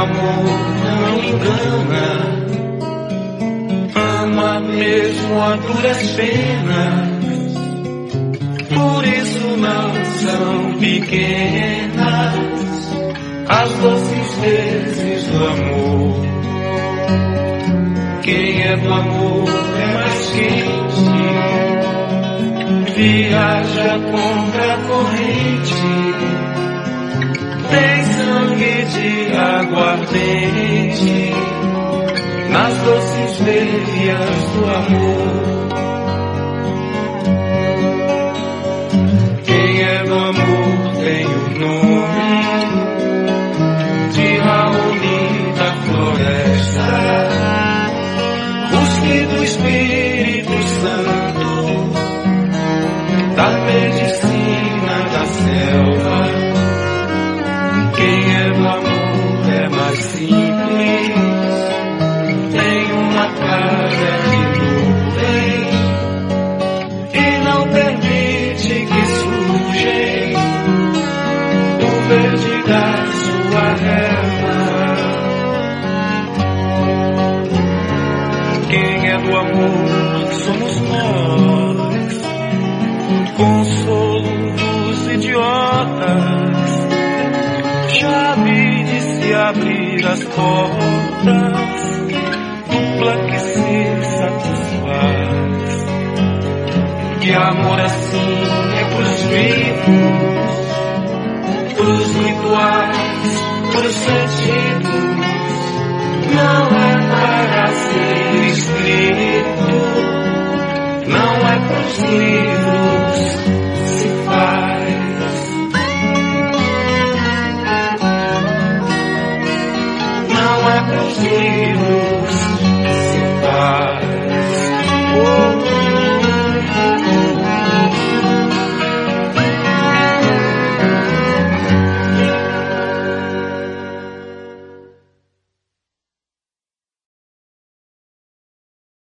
amor não engana, ama mesmo a duras penas. Por isso não são pequenas as doces vezes do amor. Quem é do amor é mais quente, viaja contra a corrente, tem sangue de aguardente nas doces veias do amor. Quem é do amor tem o nome de Raoni da floresta, Rusque do Espírito Santo, da medicina da selva. Quem é do amor é mais simples, tem uma casa de nuvem e não permite que surgem do verde da sua relva. Quem é do amor somos nós, consolo dos idiotas, chave de se abrir as portas, dupla que se satisfaz. Que amor assim é pros vivos, pros rituais, pros sentidos.